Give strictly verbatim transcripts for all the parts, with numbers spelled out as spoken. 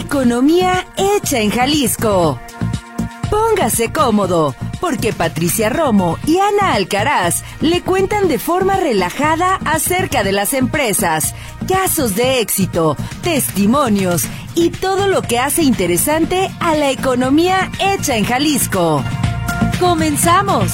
Economía hecha en Jalisco. Póngase cómodo, porque Patricia Romo y Ana Alcaraz le cuentan de forma relajada acerca de las empresas, casos de éxito, testimonios y todo lo que hace interesante a la economía hecha en Jalisco. ¡Comenzamos!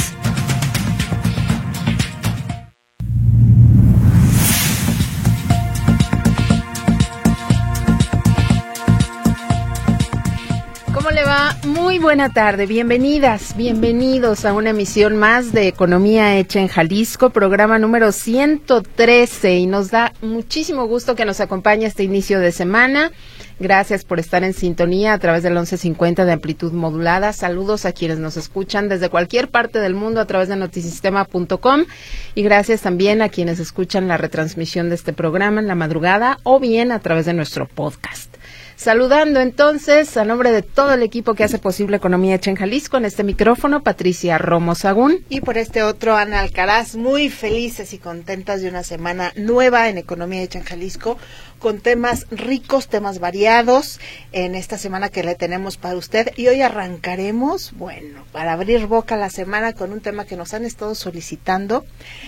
Muy buena tarde, bienvenidas, bienvenidos a una emisión más de Economía Hecha en Jalisco, programa número ciento trece, y nos da muchísimo gusto que nos acompañe este inicio de semana. Gracias por estar en sintonía a través del once cincuenta de amplitud modulada. Saludos a quienes nos escuchan desde cualquier parte del mundo a través de notisistema punto com, y gracias también a quienes escuchan la retransmisión de este programa en la madrugada o bien a través de nuestro podcast. Saludando entonces a nombre de todo el equipo que hace posible Economía Hecha en Jalisco, en este micrófono Patricia Romo Sagún. Y por este otro Ana Alcaraz, muy felices y contentas de una semana nueva en Economía Hecha en Jalisco, con temas ricos, temas variados en esta semana que le tenemos para usted. Y hoy arrancaremos, bueno, para abrir boca la semana con un tema que nos han estado solicitando,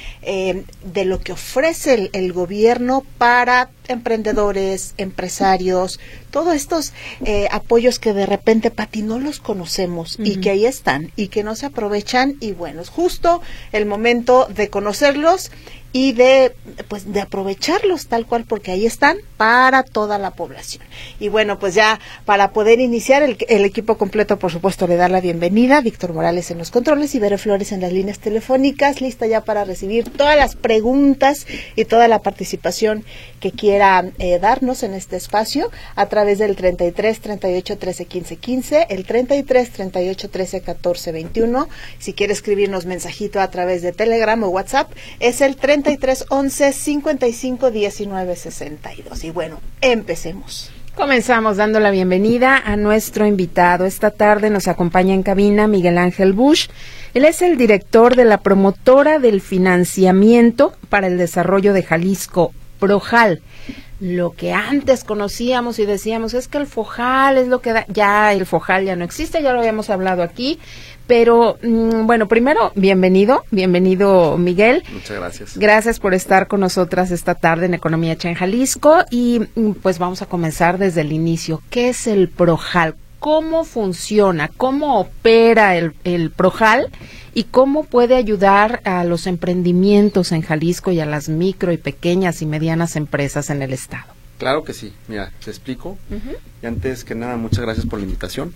eh, de lo que ofrece el, el gobierno para emprendedores, empresarios, todos estos eh, apoyos que de repente, Pati, no los conocemos, uh-huh, y que ahí están y que no se aprovechan, y bueno, es justo el momento de conocerlos y de pues de aprovecharlos tal cual, porque ahí están para toda la población. Y bueno, pues ya para poder iniciar, el, el equipo completo, por supuesto, le da la bienvenida. Víctor Morales en los controles y Vero Flores en las líneas telefónicas, lista ya para recibir todas las preguntas y toda la participación que quiera eh, darnos en este espacio a través del treinta y tres, treinta y ocho, trece, quince, quince, el treinta y tres, treinta y ocho, trece, catorce, veintiuno. Si quiere escribirnos mensajito a través de Telegram o WhatsApp, es el treinta y tres, once, cincuenta y cinco, diecinueve, sesenta y dos. Y bueno, empecemos. Comenzamos dando la bienvenida a nuestro invitado. Esta tarde nos acompaña en cabina Miguel Ángel Bush. Él es el director de la promotora del financiamiento para el desarrollo de Jalisco, PROJAL. Lo que antes conocíamos y decíamos es que el FOJAL es lo que da, ya el FOJAL ya no existe, ya lo habíamos hablado aquí, pero mmm, bueno, primero, bienvenido, bienvenido Miguel. Muchas gracias. Gracias por estar con nosotras esta tarde en Economía Hecha en Jalisco, y pues vamos a comenzar desde el inicio. ¿Qué es el PROJAL? ¿Cómo funciona? ¿Cómo opera el, el PROJAL? ¿Y cómo puede ayudar a los emprendimientos en Jalisco y a las micro y pequeñas y medianas empresas en el estado? Claro que sí. Mira, te explico. Uh-huh. Y antes que nada, muchas gracias por la invitación.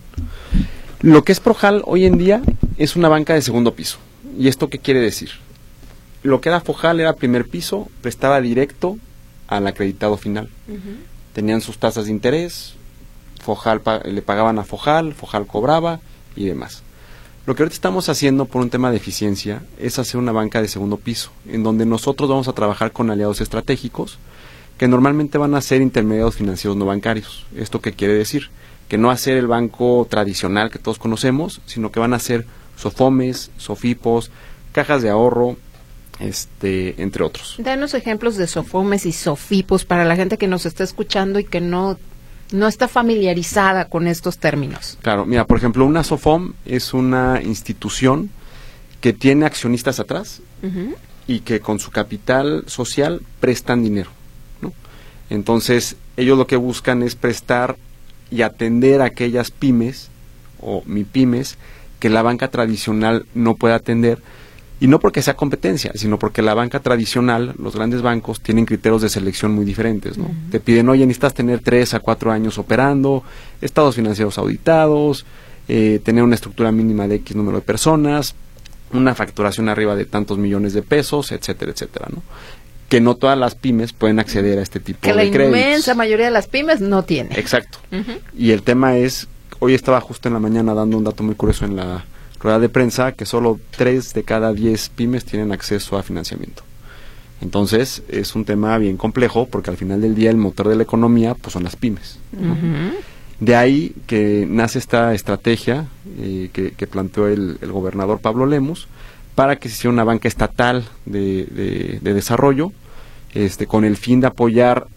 Lo que es PROJAL hoy en día es una banca de segundo piso. ¿Y esto qué quiere decir? Lo que era FOJAL era primer piso, prestaba directo al acreditado final. Uh-huh. Tenían sus tasas de interés, FOJAL le pagaban a FOJAL, FOJAL cobraba y demás. Lo que ahorita estamos haciendo por un tema de eficiencia es hacer una banca de segundo piso, en donde nosotros vamos a trabajar con aliados estratégicos que normalmente van a ser intermediarios financieros no bancarios. ¿Esto qué quiere decir? Que no va a ser el banco tradicional que todos conocemos, sino que van a ser SOFOMES, SOFIPOS, cajas de ahorro, este, entre otros. Danos ejemplos de SOFOMES y SOFIPOS para la gente que nos está escuchando y que no... no está familiarizada con estos términos. Claro, mira, por ejemplo, una SOFOM es una institución que tiene accionistas atrás, uh-huh, y que con su capital social prestan dinero, ¿no? Entonces, ellos lo que buscan es prestar y atender a aquellas pymes o mipymes que la banca tradicional no puede atender. Y no porque sea competencia, sino porque la banca tradicional, los grandes bancos, tienen criterios de selección muy diferentes, ¿no? Uh-huh. Te piden, oye, necesitas tener tres a cuatro años operando, estados financieros auditados, eh, tener una estructura mínima de X número de personas, una facturación arriba de tantos millones de pesos, etcétera, etcétera, ¿no? Que no todas las pymes pueden acceder a este tipo de créditos. Que la inmensa mayoría de las pymes no tiene. Exacto. Uh-huh. Y el tema es, hoy estaba justo en la mañana dando un dato muy curioso en la rueda de prensa, que solo tres de cada diez pymes tienen acceso a financiamiento. Entonces, es un tema bien complejo, porque al final del día el motor de la economía pues son las pymes, ¿no? Uh-huh. De ahí que nace esta estrategia eh, que, que planteó el, el gobernador Pablo Lemus, para que se hiciera una banca estatal de, de, de desarrollo, este, con el fin de apoyar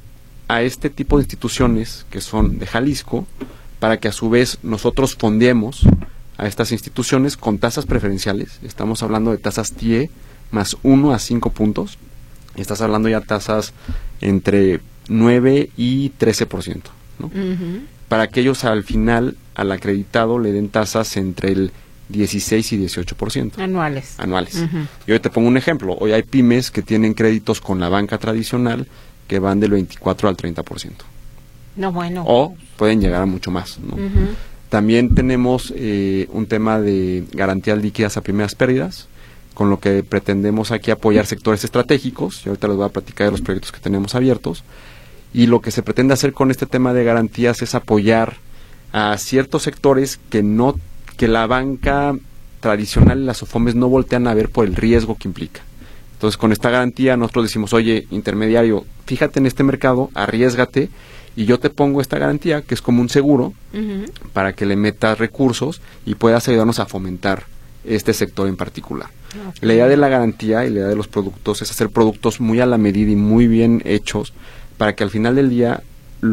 a este tipo de instituciones que son de Jalisco, para que a su vez nosotros fondeemos a estas instituciones con tasas preferenciales. Estamos hablando de tasas T I E más uno a cinco puntos. Estás hablando ya de tasas entre nueve y trece por ciento, ¿no? Uh-huh. Para que ellos al final, al acreditado, le den tasas entre el dieciséis y dieciocho por ciento. Anuales. Anuales. Uh-huh. Y hoy te pongo un ejemplo. Hoy hay pymes que tienen créditos con la banca tradicional que van del veinticuatro al treinta por ciento. No, bueno. O pueden llegar a mucho más, ¿no? Uh-huh. También tenemos eh, un tema de garantías líquidas a primeras pérdidas, con lo que pretendemos aquí apoyar sectores estratégicos. Y ahorita les voy a platicar de los proyectos que tenemos abiertos. Y lo que se pretende hacer con este tema de garantías es apoyar a ciertos sectores que no que la banca tradicional y las OFOMES no voltean a ver por el riesgo que implica. Entonces, con esta garantía nosotros decimos, oye, intermediario, fíjate en este mercado, arriésgate, y yo te pongo esta garantía, que es como un seguro, uh-huh, para que le metas recursos y puedas ayudarnos a fomentar este sector en particular. Okay. La idea de la garantía y la idea de los productos es hacer productos muy a la medida y muy bien hechos, para que al final del día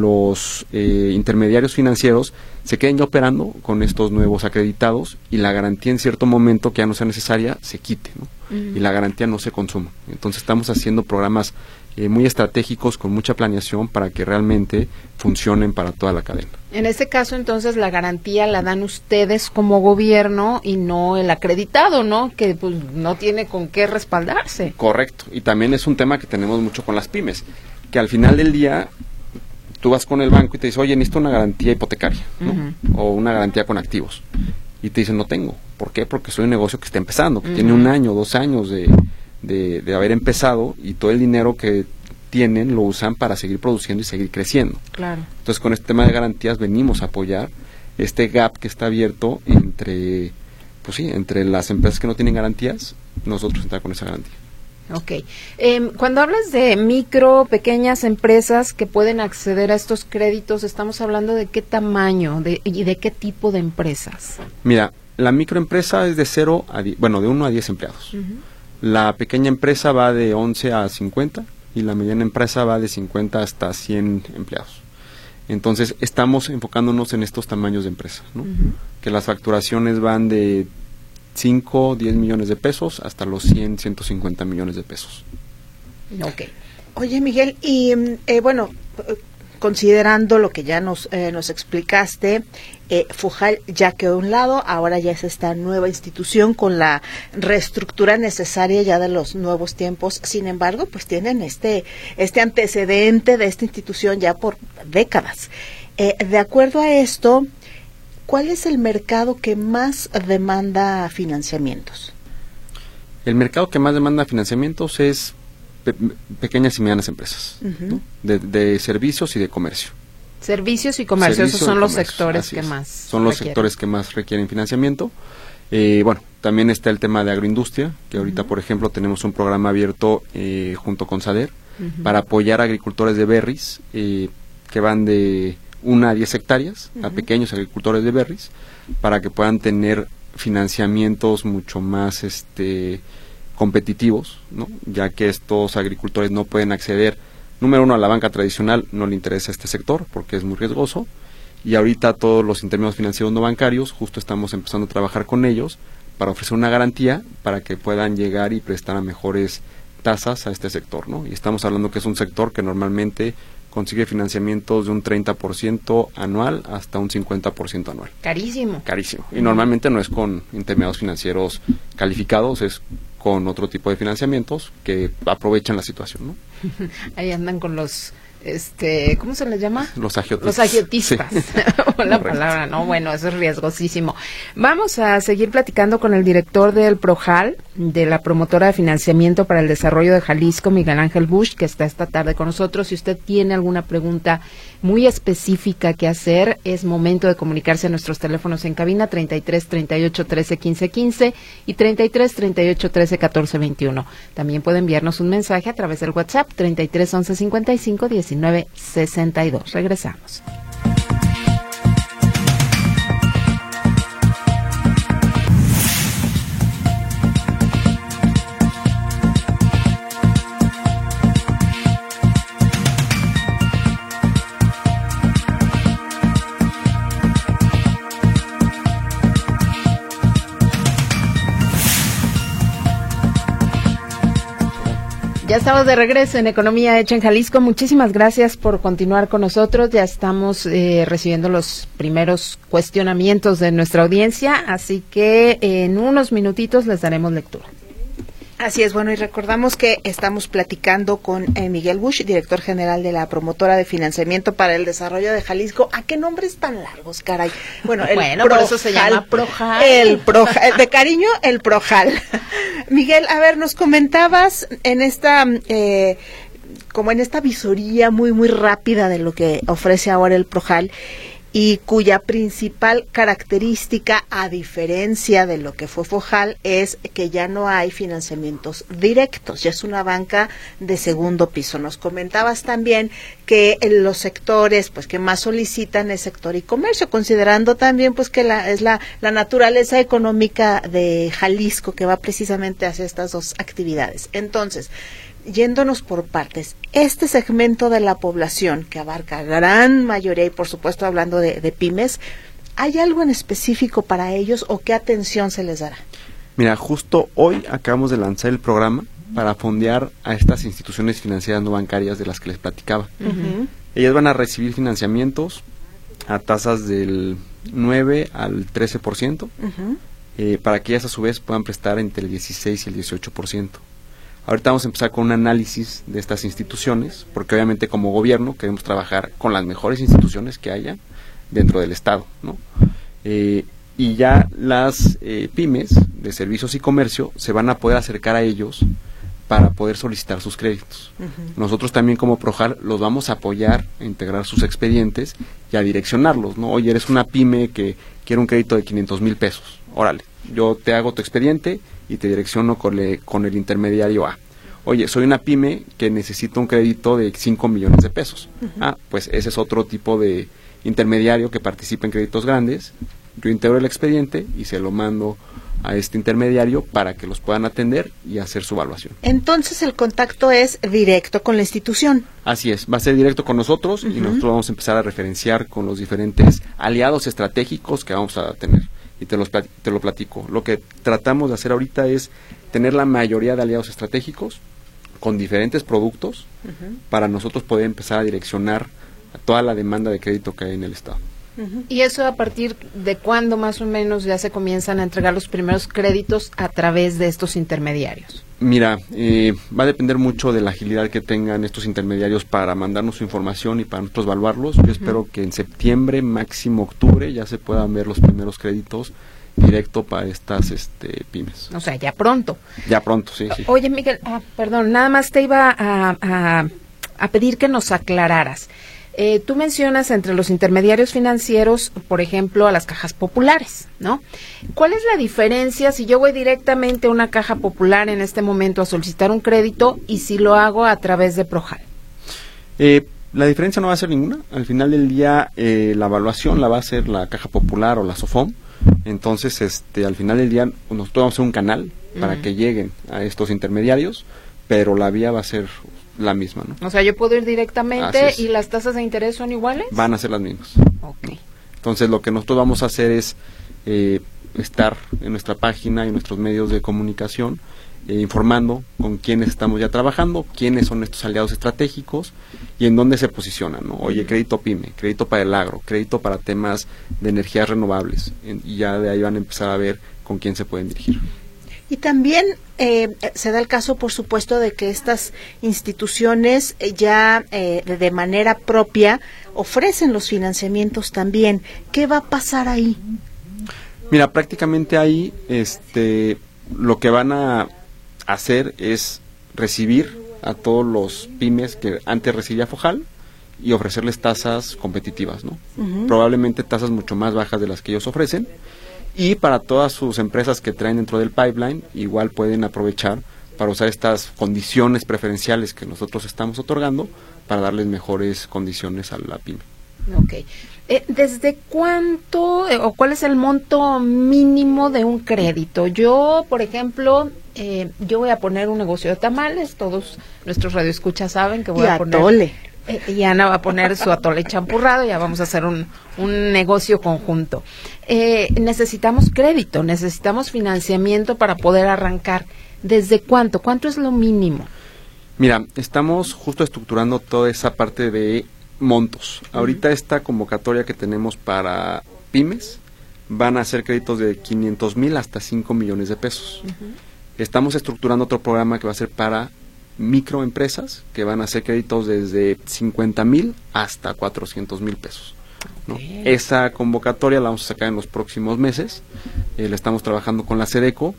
los eh, intermediarios financieros se queden ya operando con estos nuevos acreditados y la garantía en cierto momento que ya no sea necesaria se quite, ¿no? Uh-huh. Y la garantía no se consuma. Entonces estamos haciendo programas eh, muy estratégicos con mucha planeación para que realmente funcionen para toda la cadena. En este caso, entonces, la garantía la dan ustedes como gobierno y no el acreditado, ¿no? Que pues no tiene con qué respaldarse. Correcto. Y también es un tema que tenemos mucho con las pymes, que al final del día tú vas con el banco y te dices, oye, necesito una garantía hipotecaria, ¿no? Uh-huh. O una garantía con activos. Y te dicen, no tengo. ¿Por qué? Porque soy un negocio que está empezando, que uh-huh, tiene un año, dos años de, de, de haber empezado y todo el dinero que tienen lo usan para seguir produciendo y seguir creciendo. Claro. Entonces, con este tema de garantías venimos a apoyar este gap que está abierto entre, pues sí, entre las empresas que no tienen garantías, nosotros entrar con esa garantía. Ok. Eh, cuando hablas de micro, pequeñas empresas que pueden acceder a estos créditos, ¿estamos hablando de qué tamaño de, y de qué tipo de empresas? Mira, la microempresa es de cero a diez, bueno, de uno a diez empleados. Uh-huh. La pequeña empresa va de once a cincuenta y la mediana empresa va de cincuenta hasta cien empleados. Entonces, estamos enfocándonos en estos tamaños de empresa, ¿no? Uh-huh. Que las facturaciones van de cinco, diez millones de pesos hasta los cien, ciento cincuenta millones de pesos. Ok. Oye, Miguel, y eh, bueno, considerando lo que ya nos eh, nos explicaste, eh, Fujal ya quedó a un lado, ahora ya es esta nueva institución con la reestructura necesaria ya de los nuevos tiempos. Sin embargo, pues tienen este este antecedente de esta institución ya por décadas. Eh, de acuerdo a esto, ¿cuál es el mercado que más demanda financiamientos? El mercado que más demanda financiamientos es pe- pequeñas y medianas empresas, uh-huh, ¿no? de, de servicios y de comercio. Servicios y comercio, Servicio esos son los comercio, sectores que es. más Son los requieren. sectores que más requieren financiamiento. Eh, bueno, también está el tema de agroindustria, que ahorita, uh-huh, por ejemplo, tenemos un programa abierto eh, junto con SADER, uh-huh, para apoyar a agricultores de berries eh, que van de una a diez hectáreas, uh-huh, a pequeños agricultores de berries, para que puedan tener financiamientos mucho más este competitivos, ¿no? Ya que estos agricultores no pueden acceder, número uno, a la banca tradicional, no le interesa este sector porque es muy riesgoso, y ahorita todos los intermediarios financieros no bancarios, justo estamos empezando a trabajar con ellos para ofrecer una garantía para que puedan llegar y prestar a mejores tasas a este sector, ¿no? Y estamos hablando que es un sector que normalmente consigue financiamientos de un treinta por ciento anual hasta un cincuenta por ciento anual. Carísimo. Carísimo. Y normalmente no es con intermediarios financieros calificados, es con otro tipo de financiamientos que aprovechan la situación, ¿no? Ahí andan con los, este, ¿cómo se les llama? Los agiotistas. Los agiotistas. Sí. La palabra, ¿no? Bueno, eso es riesgosísimo. Vamos a seguir platicando con el director del PROJAL, de la promotora de financiamiento para el desarrollo de Jalisco, Miguel Ángel Busch, que está esta tarde con nosotros. Si usted tiene alguna pregunta muy específica que hacer, es momento de comunicarse a nuestros teléfonos en cabina treinta y tres, treinta y ocho, trece, quince, quince y treinta y tres, treinta y ocho, trece, catorce, veintiuno. También puede enviarnos un mensaje a través del WhatsApp treinta y tres, once, cincuenta y cinco, diecinueve, sesenta y dos. Regresamos. Ya estamos de regreso en Economía Hecha en Jalisco. Muchísimas gracias por continuar con nosotros. Ya estamos eh, recibiendo los primeros cuestionamientos de nuestra audiencia, así que en unos minutitos les daremos lectura. Así es, bueno, y recordamos que estamos platicando con eh, Miguel Busch, director general de la Promotora de Financiamiento para el Desarrollo de Jalisco. ¿A qué nombres tan largos, caray? Bueno, el bueno por eso se llama Projal. El Projal, de cariño, el Projal. Miguel, a ver, nos comentabas en esta, eh, como en esta visoría muy, muy rápida de lo que ofrece ahora el Projal, y cuya principal característica, a diferencia de lo que fue Fojal, es que ya no hay financiamientos directos, ya es una banca de segundo piso. Nos comentabas también que los sectores pues que más solicitan es sector y comercio, considerando también pues que la, es la, la naturaleza económica de Jalisco que va precisamente hacia estas dos actividades. Entonces, yéndonos por partes, este segmento de la población que abarca gran mayoría y por supuesto hablando de, de pymes, ¿hay algo en específico para ellos o qué atención se les dará? Mira, justo hoy acabamos de lanzar el programa para fondear a estas instituciones financieras no bancarias de las que les platicaba. Uh-huh. Ellas van a recibir financiamientos a tasas del nueve al trece por ciento, uh-huh. eh, para que ellas a su vez puedan prestar entre el dieciséis y el dieciocho por ciento. Ahorita vamos a empezar con un análisis de estas instituciones, porque obviamente como gobierno queremos trabajar con las mejores instituciones que haya dentro del Estado, ¿no? Eh, y ya las eh, pymes de servicios y comercio se van a poder acercar a ellos para poder solicitar sus créditos. Uh-huh. Nosotros también como Projal los vamos a apoyar a integrar sus expedientes y a direccionarlos, ¿no? Oye, eres una pyme que quiere un crédito de quinientos mil pesos, órale, yo te hago tu expediente y te direcciono con, le, con el intermediario A. Oye, soy una pyme que necesita un crédito de cinco millones de pesos. Uh-huh. Ah, pues ese es otro tipo de intermediario que participa en créditos grandes. Yo integro el expediente y se lo mando a este intermediario para que los puedan atender y hacer su evaluación. Entonces el contacto es directo con la institución. Así es, va a ser directo con nosotros. Uh-huh. Y nosotros vamos a empezar a referenciar con los diferentes aliados estratégicos que vamos a tener. Y te, los, te lo platico. Lo que tratamos de hacer ahorita es tener la mayoría de aliados estratégicos con diferentes productos, uh-huh. para nosotros poder empezar a direccionar a toda la demanda de crédito que hay en el Estado. Uh-huh. ¿Y eso a partir de cuándo más o menos ya se comienzan a entregar los primeros créditos a través de estos intermediarios? Mira, eh, va a depender mucho de la agilidad que tengan estos intermediarios para mandarnos su información y para nosotros evaluarlos. Yo uh-huh. espero que en septiembre, máximo octubre, ya se puedan ver los primeros créditos directo para estas este, pymes. O sea, ya pronto. Ya pronto, sí, sí. Oye, Miguel, ah, perdón, nada más te iba a, a, a pedir que nos aclararas. Eh, tú mencionas entre los intermediarios financieros, por ejemplo, a las cajas populares, ¿no? ¿Cuál es la diferencia si yo voy directamente a una caja popular en este momento a solicitar un crédito y si lo hago a través de Projal? Eh, la diferencia no va a ser ninguna. Al final del día, eh, la evaluación la va a hacer la caja popular o la SOFOM. Entonces, este, al final del día, nosotros vamos a hacer un canal para uh-huh. que lleguen a estos intermediarios, pero la vía va a ser la misma, ¿no? O sea, yo puedo ir directamente y las tasas de interés son iguales. Van a ser las mismas. Okay. Entonces, lo que nosotros vamos a hacer es eh, estar en nuestra página y en nuestros medios de comunicación eh, informando con quiénes estamos ya trabajando, quiénes son estos aliados estratégicos y en dónde se posicionan, ¿no? Oye, crédito PYME, crédito para el agro, crédito para temas de energías renovables, en, y ya de ahí van a empezar a ver con quién se pueden dirigir. Y también eh, se da el caso, por supuesto, de que estas instituciones ya eh, de manera propia ofrecen los financiamientos también. ¿Qué va a pasar ahí? Mira, prácticamente ahí este, lo que van a hacer es recibir a todos los pymes que antes recibía Fojal y ofrecerles tasas competitivas, ¿no? Uh-huh. Probablemente tasas mucho más bajas de las que ellos ofrecen. Y para todas sus empresas que traen dentro del pipeline, igual pueden aprovechar para usar estas condiciones preferenciales que nosotros estamos otorgando para darles mejores condiciones a la pyme. Ok. Eh, ¿Desde cuánto eh, o cuál es el monto mínimo de un crédito? Yo, por ejemplo, eh, yo voy a poner un negocio de tamales, todos nuestros radioescuchas saben que voy y a poner... atole. Eh, y Ana va a poner su atole champurrado, ya vamos a hacer un, un negocio conjunto. Eh, necesitamos crédito, necesitamos financiamiento para poder arrancar. ¿Desde cuánto? ¿Cuánto es lo mínimo? Mira, estamos justo estructurando toda esa parte de montos. Uh-huh. Ahorita esta convocatoria que tenemos para pymes van a ser créditos de quinientos mil hasta cinco millones de pesos. Uh-huh. Estamos estructurando otro programa que va a ser para microempresas, que van a ser créditos desde cincuenta mil hasta cuatrocientos mil pesos, ¿no? Okay. Esa convocatoria la vamos a sacar en los próximos meses. Eh, la estamos trabajando con la SEDECO,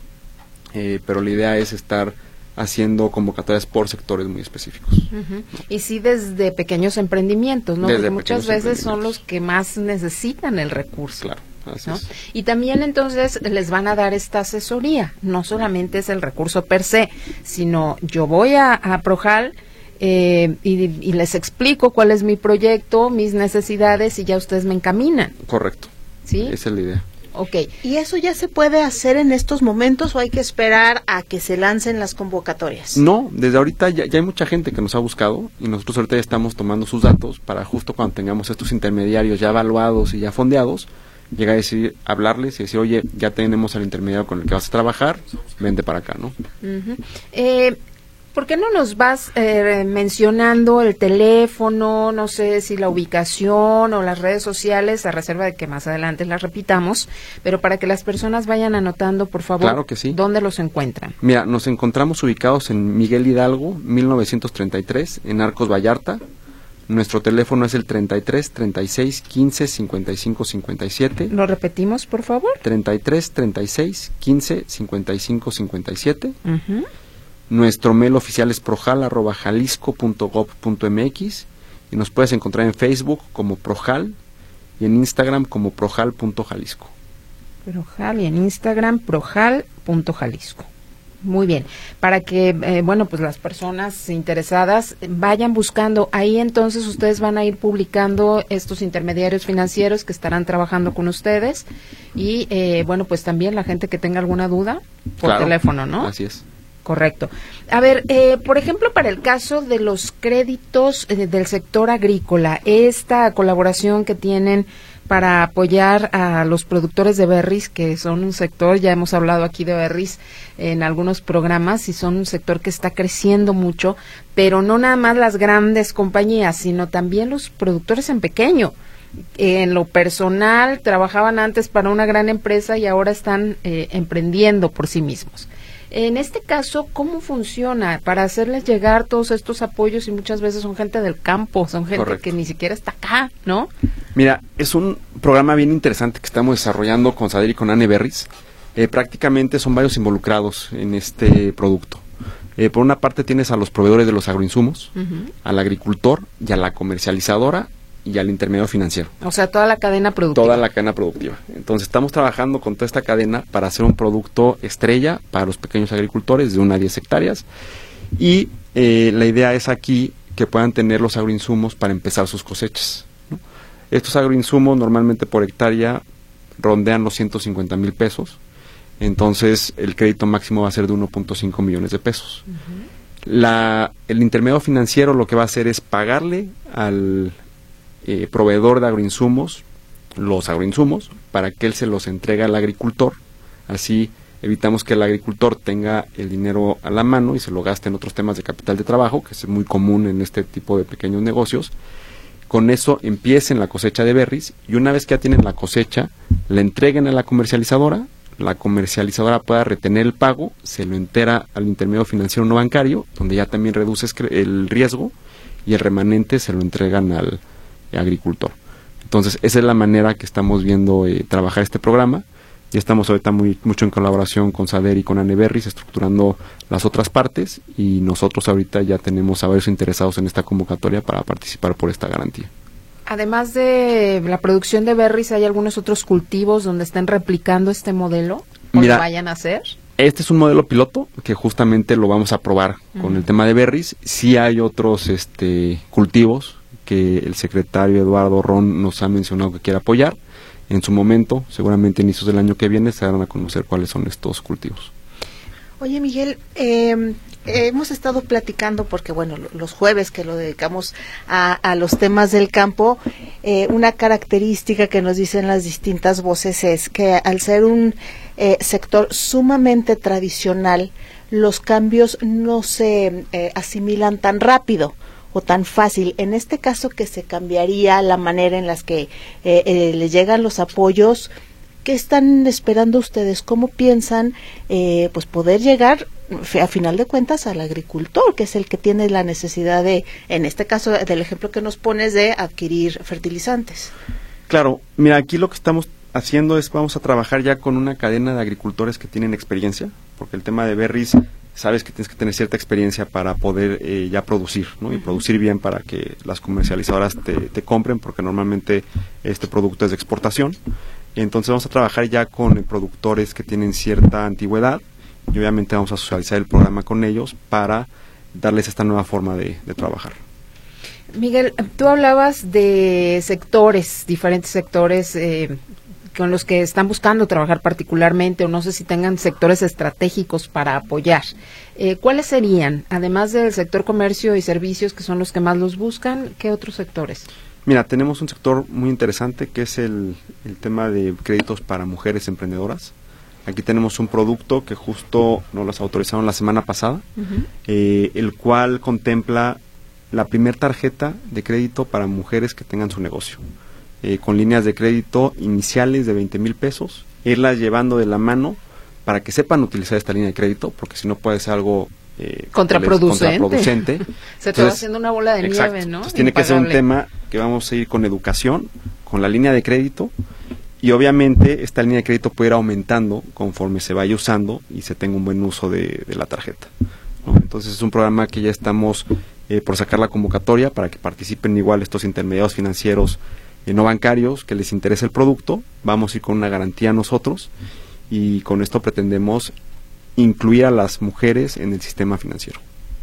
eh, pero la idea es estar haciendo convocatorias por sectores muy específicos. Uh-huh. ¿No? Y sí desde pequeños emprendimientos, ¿no? Desde Porque muchas veces son los que más necesitan el recurso. Claro. Así ¿no? es. Y también entonces les van a dar esta asesoría, no solamente es el recurso per se, sino yo voy a, a Projal eh, y, y les explico cuál es mi proyecto, mis necesidades y ya ustedes me encaminan. Correcto. ¿Sí? Esa es la idea. Ok. ¿Y eso ya se puede hacer en estos momentos o hay que esperar a que se lancen las convocatorias? No, desde ahorita ya, ya hay mucha gente que nos ha buscado y nosotros ahorita ya estamos tomando sus datos para justo cuando tengamos estos intermediarios ya evaluados y ya fondeados, llega a decir, hablarles y decir, oye, ya tenemos al intermediario con el que vas a trabajar, vente para acá, ¿no? Uh-huh. Eh, ¿por qué no nos vas eh, mencionando el teléfono, no sé si la ubicación o las redes sociales, a reserva de que más adelante las repitamos, pero para que las personas vayan anotando, por favor, claro que sí. ¿Dónde los encuentran? Mira, nos encontramos ubicados en Miguel Hidalgo, mil novecientos treinta y tres, en Arcos Vallarta. Nuestro teléfono es el treinta y tres, treinta y seis, quince, cincuenta y cinco, cincuenta y siete. ¿Lo repetimos, por favor? treinta y tres, treinta y seis, quince, cincuenta y cinco, cincuenta y siete. Uh-huh. Nuestro mail oficial es projal arroba jalisco punto gob punto mx y nos puedes encontrar en Facebook como Projal y en Instagram como projal punto jalisco. Projal y en Instagram projal punto jalisco. Muy bien, para que, eh, bueno, pues las personas interesadas vayan buscando, ahí entonces ustedes van a ir publicando estos intermediarios financieros que estarán trabajando con ustedes y, eh, bueno, pues también la gente que tenga alguna duda por claro, teléfono, ¿no? Así es. Correcto. A ver, eh, por ejemplo, para el caso de los créditos eh, del sector agrícola, esta colaboración que tienen para apoyar a los productores de berries, que son un sector, ya hemos hablado aquí de berries en algunos programas, y son un sector que está creciendo mucho, pero no nada más las grandes compañías, sino también los productores en pequeño. En lo personal, trabajaban antes para una gran empresa y ahora están eh, emprendiendo por sí mismos. En este caso, ¿cómo funciona para hacerles llegar todos estos apoyos? Y muchas veces son gente del campo, son gente Correcto. Que ni siquiera está acá, ¿no? Mira, es un programa bien interesante que estamos desarrollando con Sader y con Anne Berries. Eh, prácticamente son varios involucrados en este producto. Eh, por una parte tienes a los proveedores de los agroinsumos, uh-huh. al agricultor y a la comercializadora y al intermediario financiero. O sea, toda la cadena productiva. Toda la cadena productiva. Entonces, estamos trabajando con toda esta cadena para hacer un producto estrella para los pequeños agricultores de una a diez hectáreas. Y eh, la idea es aquí que puedan tener los agroinsumos para empezar sus cosechas, ¿no? Estos agroinsumos normalmente por hectárea rondean los ciento cincuenta mil pesos. Entonces, el crédito máximo va a ser de uno punto cinco millones de pesos. Uh-huh. La, el intermediario financiero lo que va a hacer es pagarle al Eh, proveedor de agroinsumos, los agroinsumos, para que él se los entregue al agricultor. Así evitamos que el agricultor tenga el dinero a la mano y se lo gaste en otros temas de capital de trabajo, que es muy común en este tipo de pequeños negocios. Con eso empiecen la cosecha de berries y una vez que ya tienen la cosecha, la entreguen a la comercializadora, la comercializadora pueda retener el pago, se lo entera al intermediario financiero no bancario, donde ya también reduces el riesgo y el remanente se lo entregan al agricultor. Entonces, esa es la manera que estamos viendo eh, trabajar este programa. Y estamos ahorita muy mucho en colaboración con Sader y con Anne Berries, estructurando las otras partes, y nosotros ahorita ya tenemos a varios interesados en esta convocatoria para participar por esta garantía. Además de la producción de berries, ¿hay algunos otros cultivos donde estén replicando este modelo o Mira, lo vayan a hacer? Este es un modelo piloto que justamente lo vamos a probar uh-huh. con el tema de berries. Sí hay otros este cultivos que el secretario Eduardo Ron nos ha mencionado que quiere apoyar. En su momento, seguramente a inicios del año que viene, se darán a conocer cuáles son estos cultivos. Oye, Miguel, eh, hemos estado platicando, porque bueno, los jueves que lo dedicamos a, a los temas del campo, eh, una característica que nos dicen las distintas voces es que al ser un eh, sector sumamente tradicional, los cambios no se eh, asimilan tan rápido o tan fácil. En este caso, que se cambiaría la manera en las que eh, eh, les llegan los apoyos, ¿qué están esperando ustedes? ¿Cómo piensan eh, pues poder llegar, a final de cuentas, al agricultor, que es el que tiene la necesidad de, en este caso del ejemplo que nos pones, de adquirir fertilizantes? Claro, mira, aquí lo que estamos haciendo es, vamos a trabajar ya con una cadena de agricultores que tienen experiencia, porque el tema de berries, sabes que tienes que tener cierta experiencia para poder eh, ya producir, ¿no? Y producir bien para que las comercializadoras te, te compren, porque normalmente este producto es de exportación. Entonces vamos a trabajar ya con productores que tienen cierta antigüedad y obviamente vamos a socializar el programa con ellos para darles esta nueva forma de, de trabajar. Miguel, tú hablabas de sectores, diferentes sectores eh, con los que están buscando trabajar particularmente, o no sé si tengan sectores estratégicos para apoyar. Eh, ¿Cuáles serían, además del sector comercio y servicios, que son los que más los buscan, qué otros sectores? Mira, tenemos un sector muy interesante que es el, el tema de créditos para mujeres emprendedoras. Aquí tenemos un producto que justo nos los autorizaron la semana pasada, uh-huh. eh, el cual contempla la primer tarjeta de crédito para mujeres que tengan su negocio, eh, con líneas de crédito iniciales de veinte mil pesos, irlas llevando de la mano para que sepan utilizar esta línea de crédito, porque si no puede ser algo eh, contraproducente. contraproducente. Se te va haciendo una bola de exacto. nieve, ¿no? Entonces, tiene que ser un tema que vamos a ir con educación, con la línea de crédito, y obviamente esta línea de crédito puede ir aumentando conforme se vaya usando y se tenga un buen uso de, de la tarjeta, ¿no? Entonces es un programa que ya estamos eh, por sacar la convocatoria para que participen igual estos intermediarios financieros eh, no bancarios que les interese el producto. Vamos a ir con una garantía nosotros y con esto pretendemos incluir a las mujeres en el sistema financiero.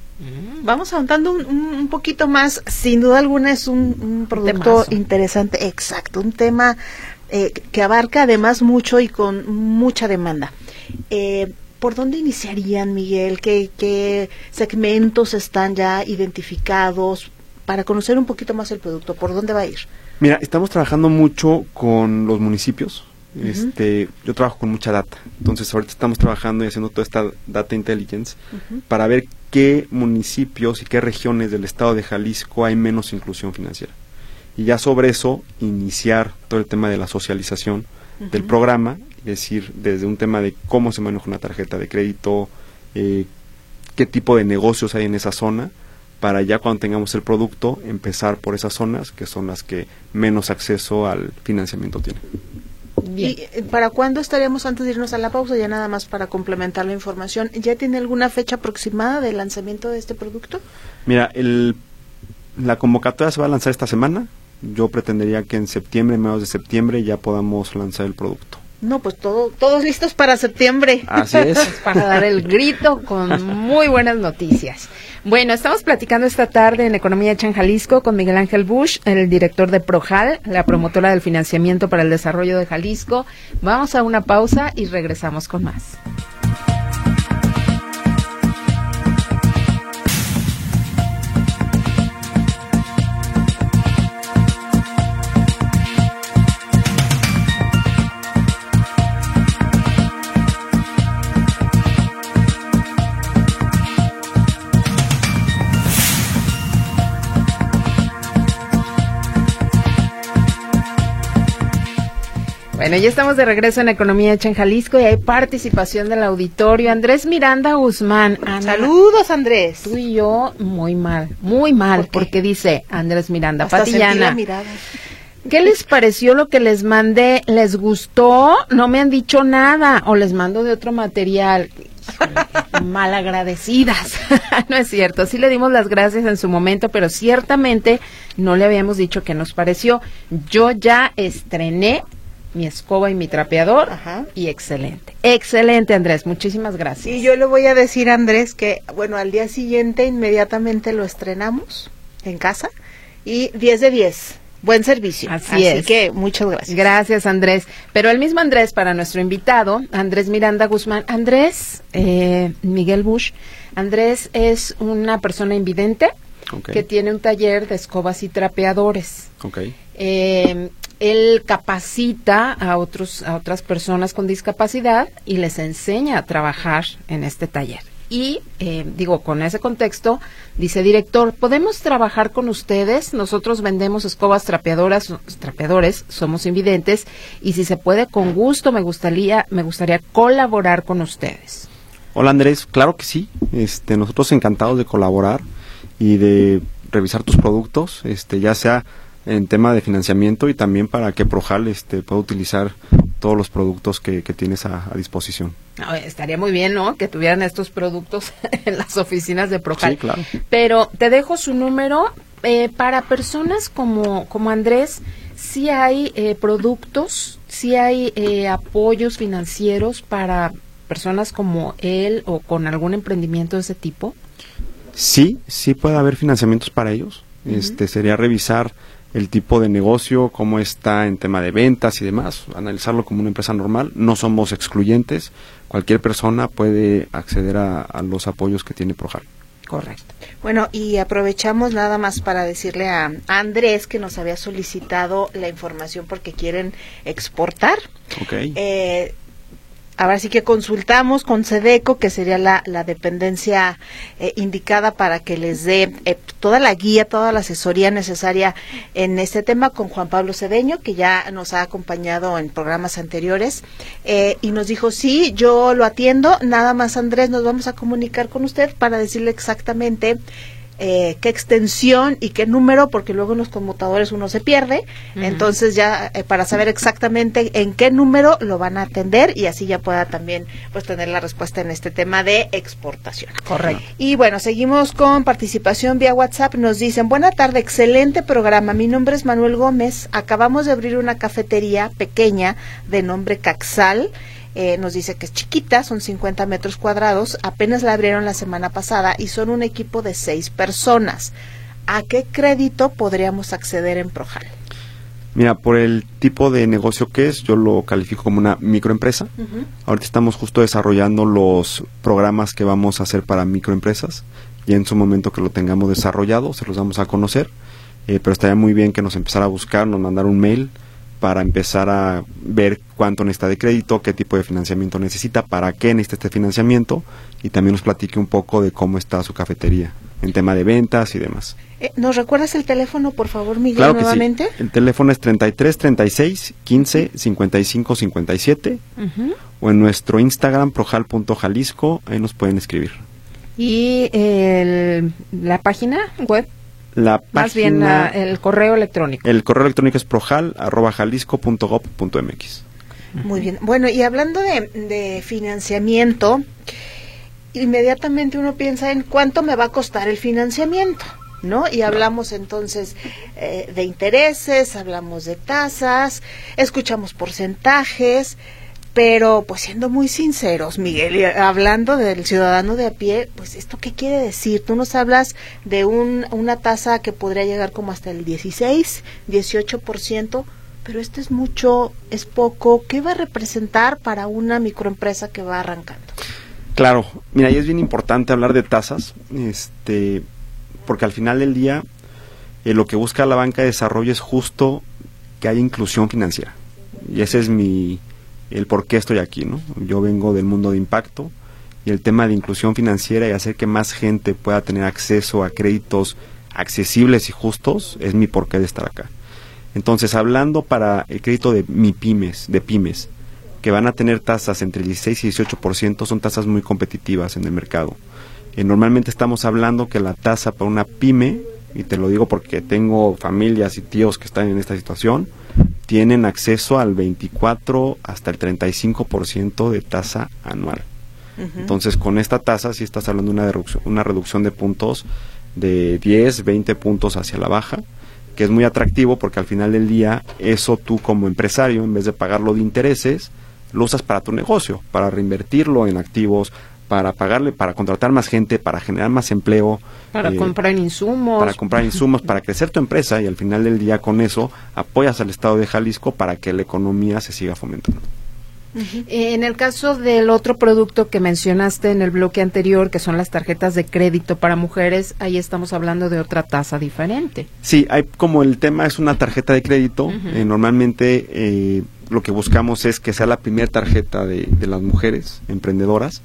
Vamos ahondando un, un poquito más. Sin duda alguna es un, un producto Temazo. interesante, exacto, un tema eh, que abarca además mucho y con mucha demanda. Eh, ¿Por dónde iniciarían, Miguel? ¿Qué, qué segmentos están ya identificados para conocer un poquito más el producto? ¿Por dónde va a ir? Mira, estamos trabajando mucho con los municipios. Uh-huh. Este, yo trabajo con mucha data, entonces ahorita estamos trabajando y haciendo toda esta data intelligence uh-huh. para ver qué municipios y qué regiones del estado de Jalisco hay menos inclusión financiera, y ya sobre eso iniciar todo el tema de la socialización uh-huh. del programa, es decir, desde un tema de cómo se maneja una tarjeta de crédito, eh, qué tipo de negocios hay en esa zona, para ya cuando tengamos el producto empezar por esas zonas que son las que menos acceso al financiamiento tienen. Bien. ¿Y para cuándo estaríamos, antes de irnos a la pausa, ya nada más para complementar la información, ya tiene alguna fecha aproximada de lanzamiento de este producto? Mira, el, la convocatoria se va a lanzar esta semana. Yo pretendería que en septiembre, mediados de septiembre, ya podamos lanzar el producto. No, pues todo, todos listos para septiembre. Así es. Para dar el grito con muy buenas noticias. Bueno, estamos platicando esta tarde en Economía Hecha en Jalisco con Miguel Ángel Busch, el director de PROJAL, la promotora del financiamiento para el desarrollo de Jalisco. Vamos a una pausa y regresamos con más. Bueno, ya estamos de regreso en Economía Hecha en Jalisco y hay participación del auditorio. Andrés Miranda Guzmán. Ana, saludos, Andrés. Tú y yo muy mal, muy mal, ¿por porque dice Andrés Miranda, hasta Patillana. ¿Qué les pareció lo que les mandé? ¿Les gustó? No me han dicho nada. O les mando de otro material. Malagradecidas. No es cierto. Sí le dimos las gracias en su momento, pero ciertamente no le habíamos dicho qué nos pareció. Yo ya estrené mi escoba y mi trapeador. Ajá. Y excelente, excelente, Andrés, muchísimas gracias. Y yo le voy a decir a Andrés que, bueno, al día siguiente inmediatamente lo estrenamos en casa y diez de diez, buen servicio. Así, Así es. que muchas gracias. Gracias, Andrés. Pero el mismo Andrés para nuestro invitado, Andrés Miranda Guzmán. Andrés, eh, Miguel Busch, Andrés es una persona invidente, okay, que tiene un taller de escobas y trapeadores. Okay. Eh, él capacita a otros a otras personas con discapacidad y les enseña a trabajar en este taller. Y, eh, digo, con ese contexto, dice, director, ¿podemos trabajar con ustedes? Nosotros vendemos escobas trapeadoras, trapeadores, somos invidentes, y si se puede, con gusto, me gustaría, me gustaría colaborar con ustedes. Hola Andrés, claro que sí, este, nosotros encantados de colaborar y de revisar tus productos, este, ya sea en tema de financiamiento y también para que Projal este, pueda utilizar todos los productos que, que tienes a, a disposición. No, estaría muy bien, ¿no?, que tuvieran estos productos en las oficinas de Projal. Sí, claro. Pero te dejo su número. Eh, para personas como, como Andrés, sí hay eh, productos, sí hay eh, apoyos financieros para personas como él o con algún emprendimiento de ese tipo. Sí, sí puede haber financiamientos para ellos. Uh-huh. Este sería revisar el tipo de negocio, cómo está en tema de ventas y demás, analizarlo como una empresa normal. No somos excluyentes, cualquier persona puede acceder a, a los apoyos que tiene Projal. Correcto. Bueno, y aprovechamos nada más para decirle a, a Andrés que nos había solicitado la información porque quieren exportar. Okay. Eh, Ahora sí que consultamos con Sedeco, que sería la, la dependencia eh, indicada para que les dé eh, toda la guía, toda la asesoría necesaria en este tema, con Juan Pablo Cedeño, que ya nos ha acompañado en programas anteriores, eh, y nos dijo, sí, yo lo atiendo, nada más Andrés, nos vamos a comunicar con usted para decirle exactamente Eh, qué extensión y qué número, porque luego en los conmutadores uno se pierde. Uh-huh. Entonces ya eh, para saber exactamente en qué número lo van a atender y así ya pueda también pues tener la respuesta en este tema de exportación. Correcto. Y bueno, seguimos con participación vía WhatsApp. Nos dicen, buena tarde, excelente programa, mi nombre es Manuel Gómez, acabamos de abrir una cafetería pequeña de nombre Caxal. Eh, nos dice que es chiquita, son cincuenta metros cuadrados, apenas la abrieron la semana pasada y son un equipo de seis personas. ¿A qué crédito podríamos acceder en Projal? Mira, por el tipo de negocio que es, yo lo califico como una microempresa. Uh-huh. Ahorita estamos justo desarrollando los programas que vamos a hacer para microempresas y en su momento que lo tengamos desarrollado se los damos a conocer, eh, pero estaría muy bien que nos empezara a buscar, nos mandara un mail para empezar a ver cuánto necesita de crédito, qué tipo de financiamiento necesita, para qué necesita este financiamiento y también nos platique un poco de cómo está su cafetería en tema de ventas y demás. Eh, ¿Nos recuerdas el teléfono, por favor, Miguel, claro que nuevamente? Sí. El teléfono es treinta y tres, treinta y seis, quince, cincuenta y cinco, cincuenta y siete uh-huh. o en nuestro Instagram projal punto jalisco, ahí nos pueden escribir. ¿Y el, la página web? La Más página, bien la, el correo electrónico. El correo electrónico es projal arroba jalisco punto gob punto mx. Muy bien. Bueno, y hablando de, de financiamiento, inmediatamente uno piensa en cuánto me va a costar el financiamiento, ¿no? Y hablamos entonces eh, de intereses, hablamos de tasas, escuchamos porcentajes, pero pues siendo muy sinceros, Miguel, y hablando del ciudadano de a pie, pues ¿esto qué quiere decir? Tú nos hablas de un, una tasa que podría llegar como hasta el dieciséis, dieciocho por ciento, pero esto es mucho, es poco. ¿Qué va a representar para una microempresa que va arrancando? Claro, mira, y es bien importante hablar de tasas, este, porque al final del día eh, lo que busca la banca de desarrollo es justo que haya inclusión financiera. Y ese es mi el por qué estoy aquí, ¿no? Yo vengo del mundo de impacto y el tema de inclusión financiera y hacer que más gente pueda tener acceso a créditos accesibles y justos es mi porqué de estar acá. Entonces, hablando para el crédito de MIPYMES, de pymes, que van a tener tasas entre el dieciséis y dieciocho por ciento, son tasas muy competitivas en el mercado. Eh, normalmente estamos hablando que la tasa para una pyme, y te lo digo porque tengo familias y tíos que están en esta situación, tienen acceso al veinticuatro hasta el treinta y cinco por ciento de tasa anual. Uh-huh. Entonces, con esta tasa sí estás hablando de una reducción, una reducción de puntos de diez, veinte puntos hacia la baja, que es muy atractivo porque al final del día, eso tú como empresario, en vez de pagarlo de intereses, lo usas para tu negocio, para reinvertirlo en activos, para pagarle, para contratar más gente, para generar más empleo. Para eh, comprar insumos. Para comprar insumos, para crecer tu empresa y al final del día con eso apoyas al Estado de Jalisco para que la economía se siga fomentando. Uh-huh. En el caso del otro producto que mencionaste en el bloque anterior, que son las tarjetas de crédito para mujeres, ahí estamos hablando de otra tasa diferente. Sí, hay como el tema es una tarjeta de crédito, uh-huh. eh, normalmente eh, lo que buscamos es que sea la primera tarjeta de, de las mujeres emprendedoras.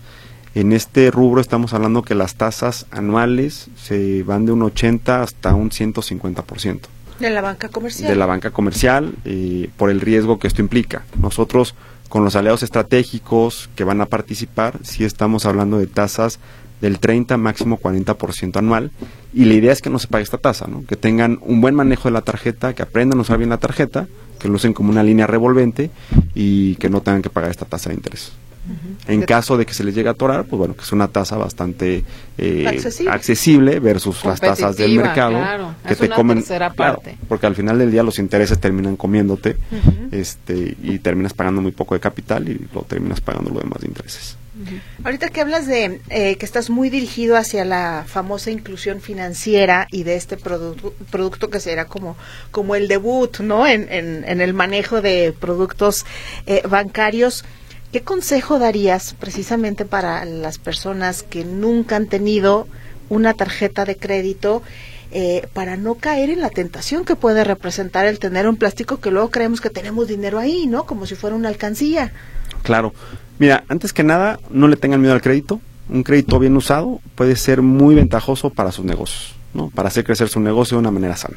En este rubro estamos hablando que las tasas anuales se van de un ochenta hasta un ciento cincuenta por ciento. De la banca comercial. De la banca comercial, eh, por el riesgo que esto implica. Nosotros, con los aliados estratégicos que van a participar, sí estamos hablando de tasas del treinta, máximo cuarenta por ciento anual, y la idea es que no se pague esta tasa, ¿no? Que tengan un buen manejo de la tarjeta, que aprendan a usar bien la tarjeta, que lo usen como una línea revolvente y que no tengan que pagar esta tasa de interés. Uh-huh. En caso de que se les llegue a atorar, pues bueno, que es una tasa bastante eh, accesible. accesible versus las tasas del mercado, claro. que es te una comen, tercera claro, parte. porque al final del día los intereses terminan comiéndote, uh-huh. este, y terminas pagando muy poco de capital y lo terminas pagando lo demás de intereses. Uh-huh. Ahorita que hablas de eh, que estás muy dirigido hacia la famosa inclusión financiera y de este produ- producto que será como como el debut, ¿no? En, en, en el manejo de productos eh, bancarios. ¿Qué consejo darías precisamente para las personas que nunca han tenido una tarjeta de crédito eh, para no caer en la tentación que puede representar el tener un plástico que luego creemos que tenemos dinero ahí, ¿no? Como si fuera una alcancía. Claro. Mira, antes que nada, no le tengan miedo al crédito. Un crédito bien usado puede ser muy ventajoso para sus negocios, ¿no? Para hacer crecer su negocio de una manera sana.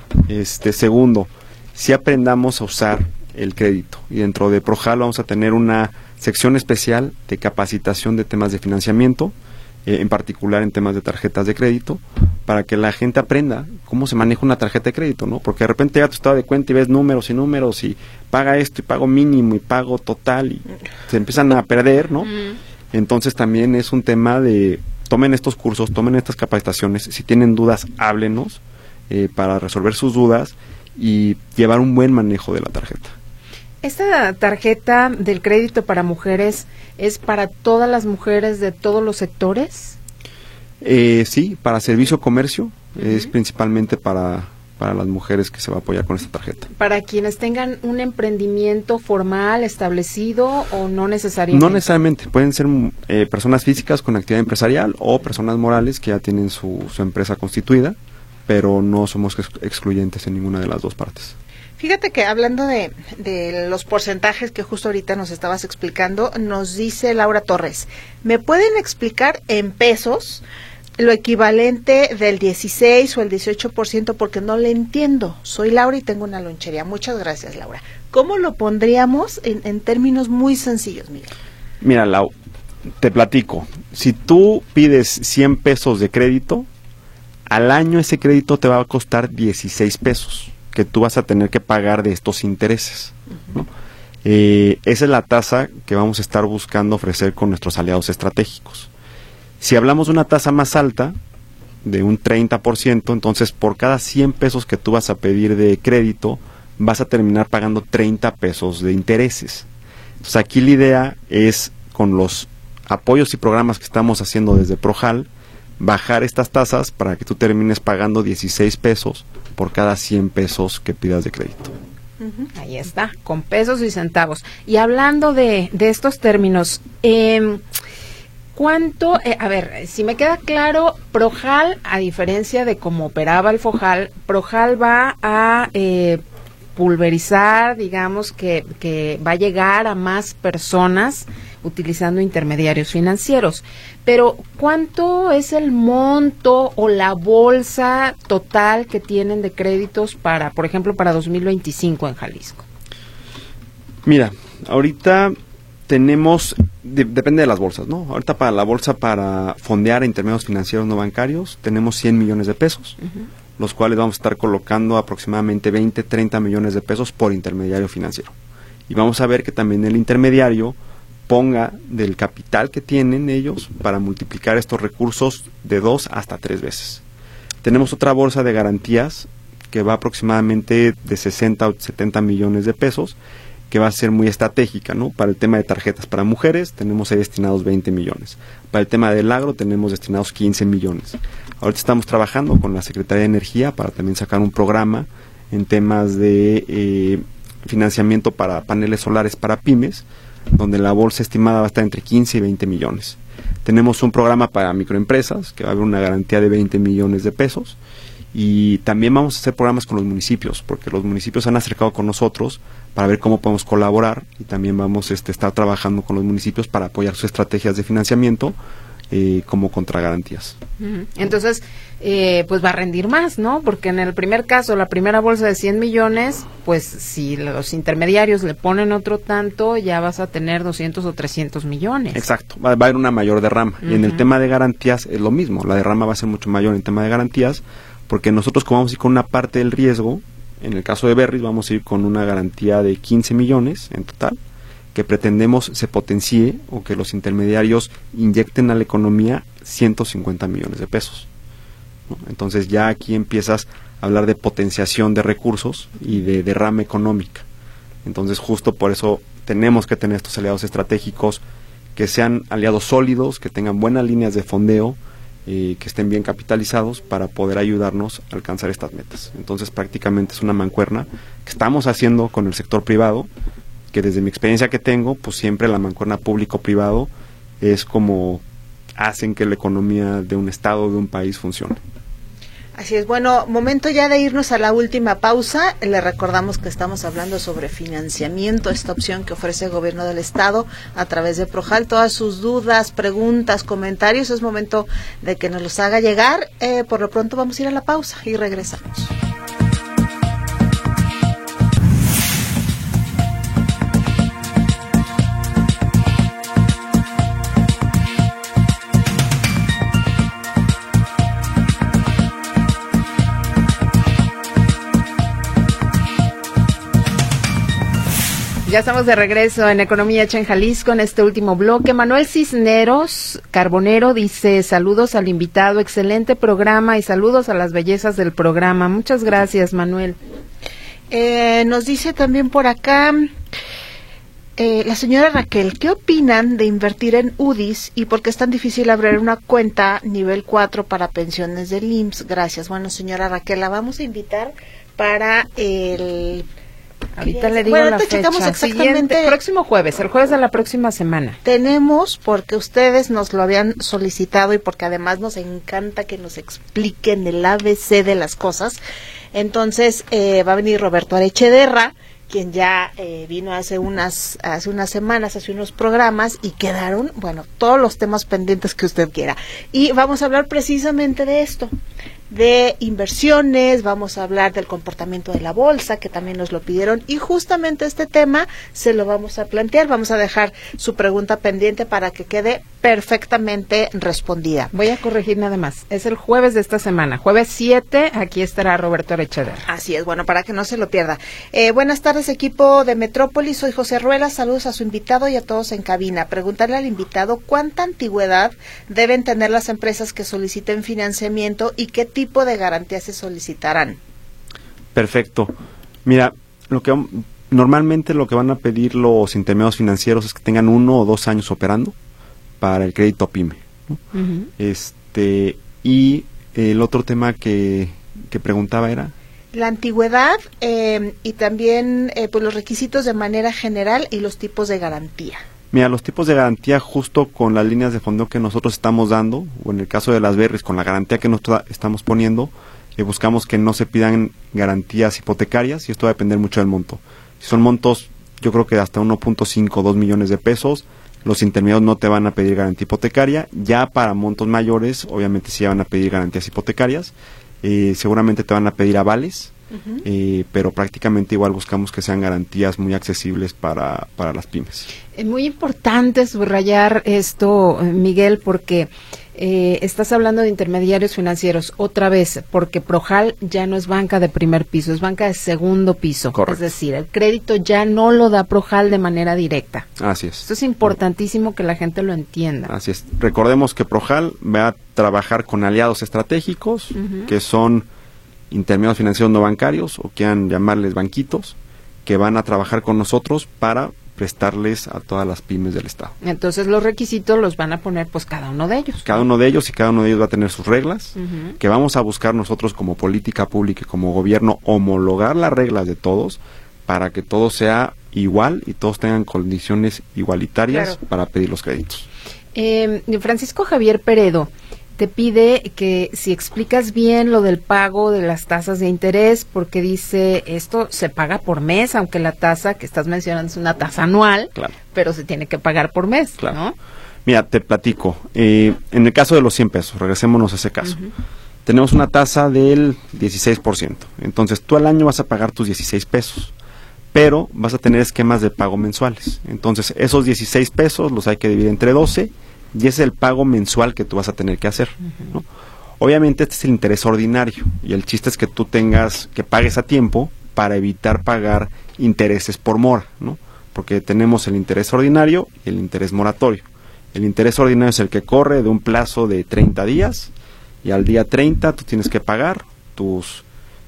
Este, segundo, si aprendamos a usar el crédito, y dentro de Projal vamos a tener una sección especial de capacitación de temas de financiamiento, eh, en particular en temas de tarjetas de crédito, para que la gente aprenda cómo se maneja una tarjeta de crédito, ¿no? Porque de repente llega tu estado de cuenta y ves números y números y paga esto y pago mínimo y pago total y se empiezan a perder, ¿no? Mm. Entonces también es un tema de tomen estos cursos, tomen estas capacitaciones, si tienen dudas, háblenos eh, para resolver sus dudas y llevar un buen manejo de la tarjeta. ¿Esta tarjeta del crédito para mujeres es para todas las mujeres de todos los sectores? Eh, sí, para servicio comercio, uh-huh. es principalmente para, para las mujeres que se va a apoyar con esta tarjeta. ¿Para quienes tengan un emprendimiento formal, establecido o no necesariamente? No necesariamente, pueden ser eh, personas físicas con actividad empresarial o personas morales que ya tienen su, su empresa constituida, pero no somos ex- excluyentes en ninguna de las dos partes. Fíjate que hablando de, de los porcentajes que justo ahorita nos estabas explicando, nos dice Laura Torres, ¿me pueden explicar en pesos lo equivalente del dieciséis o el dieciocho por ciento? Porque no le entiendo. Soy Laura y tengo una lonchería. Muchas gracias, Laura. ¿Cómo lo pondríamos en, en términos muy sencillos, Miguel? Mira, Lau, te platico. Si tú pides cien pesos de crédito, al año ese crédito te va a costar dieciséis pesos. Que tú vas a tener que pagar de estos intereses, ¿no? Eh, esa es la tasa que vamos a estar buscando ofrecer con nuestros aliados estratégicos. Si hablamos de una tasa más alta, de un treinta por ciento, entonces por cada cien pesos que tú vas a pedir de crédito, vas a terminar pagando treinta pesos de intereses. Entonces aquí la idea es, con los apoyos y programas que estamos haciendo desde Projal, bajar estas tasas para que tú termines pagando dieciséis pesos por cada cien pesos que pidas de crédito. Uh-huh. Ahí está, con pesos y centavos. Y hablando de, de estos términos, eh, ¿cuánto? Eh, a ver, si me queda claro, Projal, a diferencia de cómo operaba el Fojal, Projal va a eh, pulverizar, digamos que, que va a llegar a más personas utilizando intermediarios financieros. Pero, ¿cuánto es el monto o la bolsa total que tienen de créditos para, por ejemplo, para dos mil veinticinco en Jalisco? Mira, ahorita tenemos, de, depende de las bolsas, ¿no? Ahorita para la bolsa para fondear a intermediarios financieros no bancarios tenemos cien millones de pesos, uh-huh. los cuales vamos a estar colocando aproximadamente veinte, treinta millones de pesos por intermediario financiero. Y vamos a ver que también el intermediario ponga del capital que tienen ellos para multiplicar estos recursos de dos hasta tres veces. Tenemos otra bolsa de garantías que va aproximadamente de sesenta o setenta millones de pesos, que va a ser muy estratégica, ¿no? Para el tema de tarjetas para mujeres tenemos ahí destinados veinte millones. Para el tema del agro tenemos destinados quince millones. Ahorita estamos trabajando con la Secretaría de Energía para también sacar un programa en temas de eh, financiamiento para paneles solares para pymes, donde la bolsa estimada va a estar entre quince y veinte millones. Tenemos un programa para microempresas, que va a haber una garantía de veinte millones de pesos, Y también vamos a hacer programas con los municipios, porque los municipios se han acercado con nosotros para ver cómo podemos colaborar, y también vamos a este, estar trabajando con los municipios para apoyar sus estrategias de financiamiento eh, como contragarantías. Entonces, eh, pues va a rendir más, ¿no? Porque en el primer caso, la primera bolsa de cien millones, pues si los intermediarios le ponen otro tanto, ya vas a tener doscientos o trescientos millones. Exacto, va, va a haber una mayor derrama. Uh-huh. Y en el tema de garantías es lo mismo, la derrama va a ser mucho mayor en el tema de garantías, porque nosotros como vamos a ir con una parte del riesgo, en el caso de Berris vamos a ir con una garantía de quince millones en total, que pretendemos se potencie o que los intermediarios inyecten a la economía ciento cincuenta millones de pesos, ¿no? Entonces ya aquí empiezas a hablar de potenciación de recursos y de derrama económica. Entonces justo por eso tenemos que tener estos aliados estratégicos que sean aliados sólidos, que tengan buenas líneas de fondeo, Eh, que estén bien capitalizados para poder ayudarnos a alcanzar estas metas. Entonces prácticamente es una mancuerna que estamos haciendo con el sector privado, que desde mi experiencia que tengo, pues siempre la mancuerna público-privado es como hacen que la economía de un estado, de un país funcione. Así es, bueno, momento ya de irnos a la última pausa. Le recordamos que estamos hablando sobre financiamiento, esta opción que ofrece el gobierno del estado a través de Projal. Todas sus dudas, preguntas, comentarios, es momento de que nos los haga llegar. Eh, por lo pronto vamos a ir a la pausa y regresamos. Ya estamos de regreso en Economía Hecha en Jalisco en este último bloque. Manuel Cisneros Carbonero dice: saludos al invitado, excelente programa, y saludos a las bellezas del programa. Muchas gracias, Manuel. Eh, nos dice también por acá eh, la señora Raquel, ¿qué opinan de invertir en U D Is y por qué es tan difícil abrir una cuenta nivel cuatro para pensiones del I M S S? Gracias. Bueno, señora Raquel, la vamos a invitar para el... Ahorita le digo bueno, la fecha. Exactamente. Siguiente, próximo jueves, el jueves de la próxima semana. Tenemos, porque ustedes nos lo habían solicitado y porque además nos encanta que nos expliquen el A B C de las cosas. Entonces eh, va a venir Roberto Arechederra, quien ya eh, vino hace unas hace unas semanas, hace unos programas, y quedaron, bueno, todos los temas pendientes que usted quiera. Y vamos a hablar precisamente de esto, de inversiones, vamos a hablar del comportamiento de la bolsa, que también nos lo pidieron, y justamente este tema se lo vamos a plantear. Vamos a dejar su pregunta pendiente para que quede perfectamente respondida. Voy a corregir nada más, es el jueves de esta semana, jueves siete, aquí estará Roberto Arechederra. Así es, bueno, para que no se lo pierda. Eh, buenas tardes, equipo de Metrópolis, soy José Ruela, saludos a su invitado y a todos en cabina. Preguntarle al invitado cuánta antigüedad deben tener las empresas que soliciten financiamiento y qué tipo de garantías se solicitarán. Perfecto. Mira, lo que normalmente lo que van a pedir los intermediarios financieros es que tengan uno o dos años operando para el crédito PYME, ¿no? Uh-huh. Este y el otro tema que, que preguntaba era la antigüedad eh, y también eh, pues los requisitos de manera general y los tipos de garantía. Mira, los tipos de garantía justo con las líneas de fondeo que nosotros estamos dando, o en el caso de las Berris, con la garantía que nosotros estamos poniendo, eh, buscamos que no se pidan garantías hipotecarias, y esto va a depender mucho del monto. Si son montos, yo creo que de hasta uno punto cinco, dos millones de pesos, los intermediarios no te van a pedir garantía hipotecaria. Ya para montos mayores, obviamente sí van a pedir garantías hipotecarias, eh, seguramente te van a pedir avales, uh-huh. eh, pero prácticamente igual buscamos que sean garantías muy accesibles para, para las pymes. Es muy importante subrayar esto, Miguel, porque eh, estás hablando de intermediarios financieros otra vez, porque Projal ya no es banca de primer piso, es banca de segundo piso. Correcto. Es decir, el crédito ya no lo da Projal de manera directa. Así es. Esto es importantísimo que la gente lo entienda. Así es. Recordemos que Projal va a trabajar con aliados estratégicos, uh-huh. que son intermediarios financieros no bancarios, o quieran llamarles banquitos, que van a trabajar con nosotros para prestarles a todas las pymes del estado. Entonces los requisitos los van a poner pues cada uno de ellos. Cada uno de ellos, y cada uno de ellos va a tener sus reglas, uh-huh. que vamos a buscar nosotros como política pública y como gobierno homologar las reglas de todos para que todo sea igual y todos tengan condiciones igualitarias, claro, para pedir los créditos. Eh, Francisco Javier Peredo te pide que si explicas bien lo del pago de las tasas de interés, porque dice esto se paga por mes, aunque la tasa que estás mencionando es una tasa anual, claro, pero se tiene que pagar por mes, claro, ¿no? Mira, te platico. Eh, en el caso de los cien pesos, regresémonos a ese caso. Uh-huh. Tenemos una tasa del dieciséis por ciento. Entonces, tú al año vas a pagar tus dieciséis pesos, pero vas a tener esquemas de pago mensuales. Entonces, esos dieciséis pesos los hay que dividir entre doce y ese es el pago mensual que tú vas a tener que hacer, uh-huh, ¿no? Obviamente, este es el interés ordinario y el chiste es que tú tengas, que pagues a tiempo para evitar pagar intereses por mora, ¿no? Porque tenemos el interés ordinario y el interés moratorio. El interés ordinario es el que corre de un plazo de treinta días y al día treinta tú tienes que pagar tus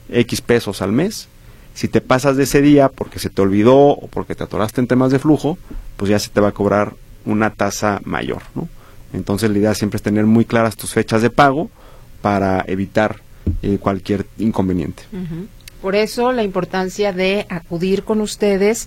X pesos al mes. Si te pasas de ese día porque se te olvidó o porque te atoraste en temas de flujo, pues ya se te va a cobrar una tasa mayor, ¿no? Entonces la idea siempre es tener muy claras tus fechas de pago para evitar eh, cualquier inconveniente. Uh-huh. Por eso la importancia de acudir con ustedes.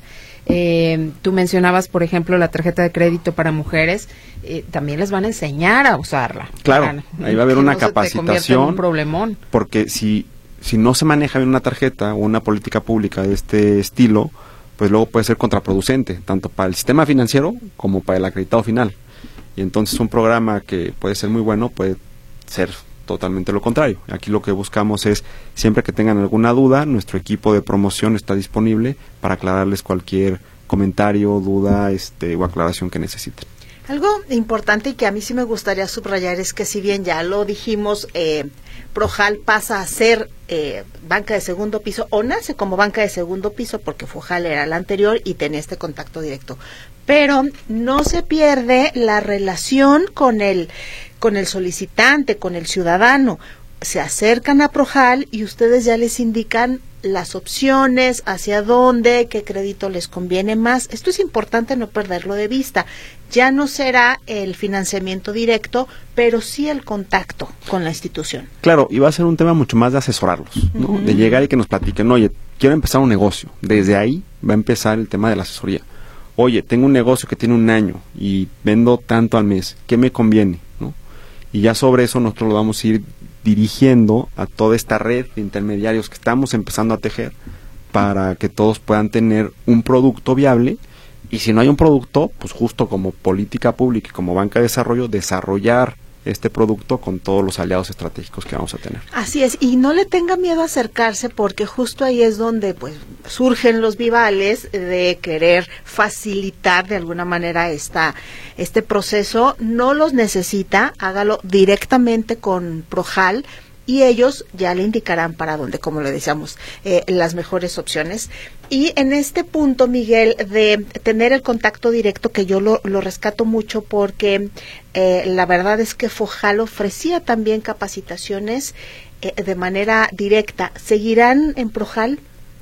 Eh, tú mencionabas, por ejemplo, la tarjeta de crédito para mujeres. Eh, también les van a enseñar a usarla. Claro, para, ahí va a haber una no capacitación. En un problemón. Porque si, si no se maneja bien una tarjeta o una política pública de este estilo, pues luego puede ser contraproducente, tanto para el sistema financiero como para el acreditado final. Y entonces un programa que puede ser muy bueno puede ser totalmente lo contrario. Aquí lo que buscamos es, siempre que tengan alguna duda, nuestro equipo de promoción está disponible para aclararles cualquier comentario, duda este, o aclaración que necesiten. Algo importante y que a mí sí me gustaría subrayar es que si bien ya lo dijimos, eh, Projal pasa a ser eh, banca de segundo piso, o nace como banca de segundo piso porque Fojal era la anterior y tenía este contacto directo, pero no se pierde la relación con el, con el solicitante, con el ciudadano. Se acercan a Projal y ustedes ya les indican las opciones, hacia dónde, qué crédito les conviene más. Esto es importante no perderlo de vista. Ya no será el financiamiento directo, pero sí el contacto con la institución. Claro, y va a ser un tema mucho más de asesorarlos, ¿no? Uh-huh. De llegar y que nos platiquen, oye, quiero empezar un negocio. Desde ahí va a empezar el tema de la asesoría. Oye, tengo un negocio que tiene un año y vendo tanto al mes, ¿qué me conviene? ¿No? Y ya sobre eso nosotros lo vamos a ir dirigiendo a toda esta red de intermediarios que estamos empezando a tejer para que todos puedan tener un producto viable, y si no hay un producto, pues justo como política pública y como banca de desarrollo, desarrollar este producto con todos los aliados estratégicos que vamos a tener. Así es, y no le tenga miedo a acercarse, porque justo ahí es donde pues surgen los vivales de querer facilitar de alguna manera esta este proceso. No los necesita, hágalo directamente con Projal y ellos ya le indicarán para dónde, como le decíamos, eh, las mejores opciones. Y en este punto, Miguel, de tener el contacto directo, que yo lo, lo rescato mucho porque eh, la verdad es que Fojal ofrecía también capacitaciones eh, de manera directa. ¿Seguirán en Projal?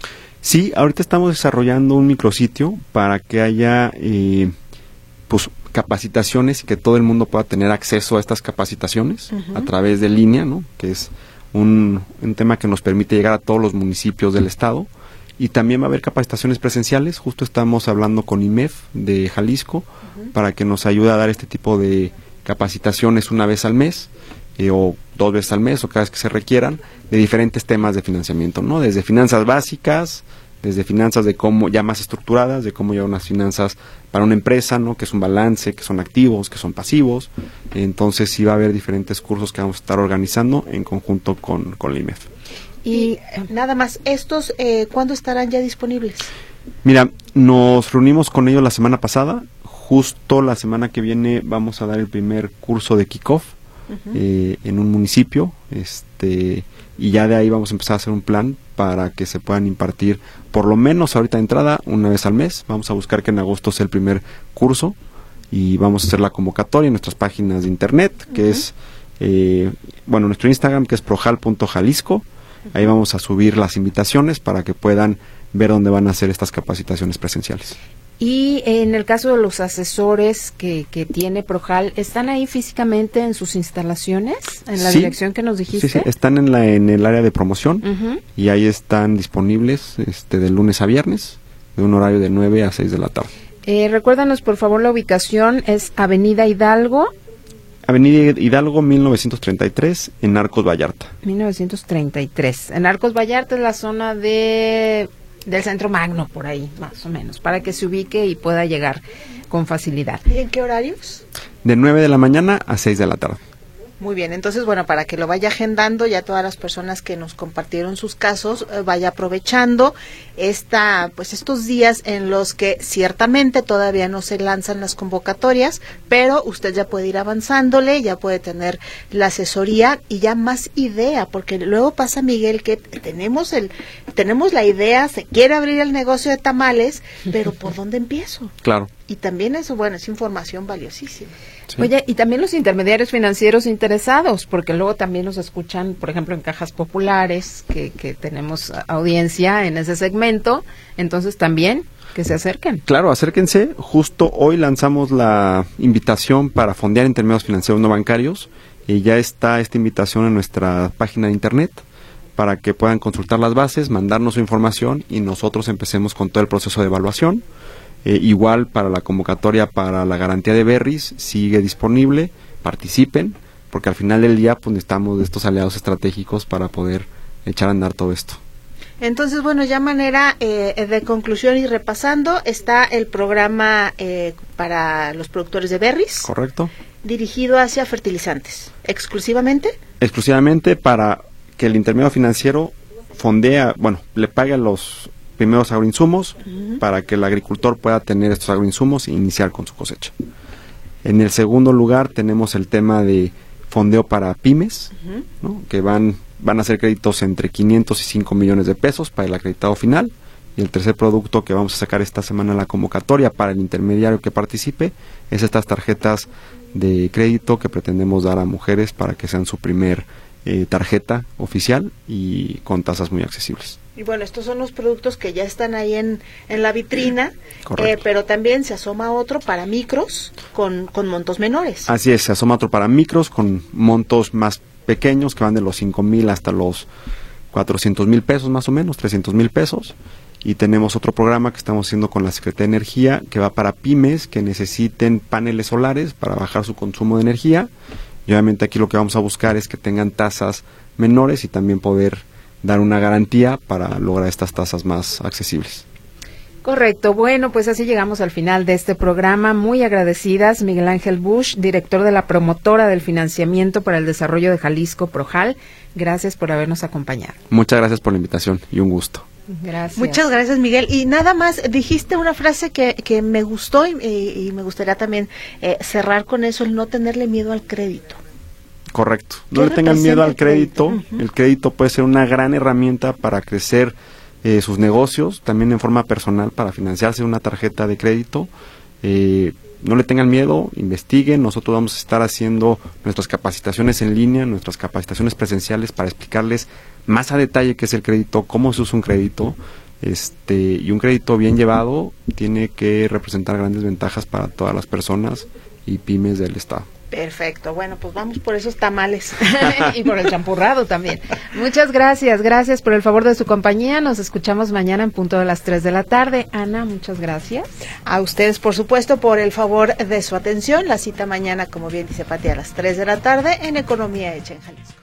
Sí, ahorita estamos desarrollando un micrositio para que haya eh, pues capacitaciones y que todo el mundo pueda tener acceso a estas capacitaciones uh-huh. a través de línea, ¿no? Que es un, un tema que nos permite llegar a todos los municipios del estado. Y también va a haber capacitaciones presenciales. Justo estamos hablando con I M E F de Jalisco uh-huh. para que nos ayude a dar este tipo de capacitaciones una vez al mes eh, o dos veces al mes o cada vez que se requieran, de diferentes temas de financiamiento, ¿no? Desde finanzas básicas, desde finanzas de cómo ya más estructuradas, de cómo llevar unas finanzas para una empresa, ¿no? Que es un balance, que son activos, que son pasivos. Entonces sí va a haber diferentes cursos que vamos a estar organizando en conjunto con, con la I M E F. Y nada más, ¿estos eh, cuándo estarán ya disponibles? Mira, nos reunimos con ellos la semana pasada. Justo la semana que viene vamos a dar el primer curso de kickoff uh-huh. eh, en un municipio, este y ya de ahí vamos a empezar a hacer un plan para que se puedan impartir por lo menos ahorita de entrada una vez al mes. Vamos a buscar que en agosto sea el primer curso y vamos a hacer la convocatoria en nuestras páginas de internet, que uh-huh. es eh, bueno, nuestro Instagram, que es projal punto jalisco. Ahí vamos a subir las invitaciones para que puedan ver dónde van a hacer estas capacitaciones presenciales. Y en el caso de los asesores que, que tiene Projal, ¿están ahí físicamente en sus instalaciones? ¿En la sí, dirección que nos dijiste? Sí, sí, están en, la, en el área de promoción uh-huh. y ahí están disponibles este, de lunes a viernes, de un horario de nueve a seis de la tarde. Eh, recuérdanos, por favor, la ubicación es Avenida Hidalgo. Avenida Hidalgo mil novecientos treinta y tres, en Arcos Vallarta. mil novecientos treinta y tres. En Arcos Vallarta es la zona de del Centro Magno, por ahí, más o menos, para que se ubique y pueda llegar con facilidad. ¿Y en qué horarios? De nueve de la mañana a seis de la tarde. Muy bien, entonces, bueno, para que lo vaya agendando, ya todas las personas que nos compartieron sus casos, eh, vaya aprovechando esta, pues estos días en los que ciertamente todavía no se lanzan las convocatorias, pero usted ya puede ir avanzándole, ya puede tener la asesoría y ya más idea, porque luego pasa, Miguel, que tenemos el, tenemos la idea, se quiere abrir el negocio de tamales, pero ¿por dónde empiezo? Claro. Y también eso, bueno, es información valiosísima. Sí. Oye, y también los intermediarios financieros interesados, porque luego también nos escuchan, por ejemplo, en Cajas Populares, que, que tenemos audiencia en ese segmento, entonces también que se acerquen. Claro, acérquense. Justo hoy lanzamos la invitación para fondear intermediarios financieros no bancarios, y ya está esta invitación en nuestra página de internet para que puedan consultar las bases, mandarnos su información y nosotros empecemos con todo el proceso de evaluación. Eh, igual para la convocatoria para la garantía de Berris sigue disponible, participen, porque al final del día pues necesitamos de estos aliados estratégicos para poder echar a andar todo esto. Entonces, bueno, ya manera eh, de conclusión y repasando, está el programa eh, para los productores de berries. Correcto. Dirigido hacia fertilizantes, ¿exclusivamente? Exclusivamente para que el intermediario financiero fondea, bueno, le pague a los primeros agroinsumos, uh-huh, para que el agricultor pueda tener estos agroinsumos e iniciar con su cosecha. En el segundo lugar tenemos el tema de fondeo para pymes, uh-huh, ¿no? Que van van a ser créditos entre quinientos y cinco millones de pesos para el acreditado final. Y el tercer producto que vamos a sacar esta semana en la convocatoria para el intermediario que participe es estas tarjetas de crédito que pretendemos dar a mujeres para que sean su primer eh, tarjeta oficial y con tasas muy accesibles. Y bueno, estos son los productos que ya están ahí en, en la vitrina, eh, pero también se asoma otro para micros con, con montos menores. Así es, se asoma otro para micros con montos más pequeños que van de los cinco mil hasta los cuatrocientos mil pesos más o menos, trescientos mil pesos. Y tenemos otro programa que estamos haciendo con la Secretaría de Energía que va para pymes que necesiten paneles solares para bajar su consumo de energía. Y obviamente aquí lo que vamos a buscar es que tengan tasas menores y también poder dar una garantía para lograr estas tasas más accesibles. Correcto. Bueno, pues así llegamos al final de este programa. Muy agradecidas, Miguel Ángel Busch, director de la promotora del financiamiento para el desarrollo de Jalisco, Projal. Gracias por habernos acompañado. Muchas gracias por la invitación y un gusto. Gracias. Muchas gracias, Miguel. Y nada más, dijiste una frase que, que me gustó y, y, y me gustaría también eh, cerrar con eso, el no tenerle miedo al crédito. Correcto. No le tengan miedo al crédito. crédito. Uh-huh. El crédito puede ser una gran herramienta para crecer eh, sus negocios, también en forma personal para financiarse una tarjeta de crédito. Eh, no le tengan miedo, investiguen. Nosotros vamos a estar haciendo nuestras capacitaciones en línea, nuestras capacitaciones presenciales para explicarles más a detalle qué es el crédito, cómo se usa un crédito. Este, y un crédito bien llevado tiene que representar grandes ventajas para todas las personas y pymes del estado. Perfecto, bueno, pues vamos por esos tamales. Y por el champurrado también. Muchas gracias, gracias por el favor de su compañía. Nos escuchamos mañana en punto de las tres de la tarde. Ana, muchas gracias. A ustedes, por supuesto, por el favor de su atención. La cita mañana, como bien dice Pati, a las tres de la tarde en Economía Hecha en Jalisco.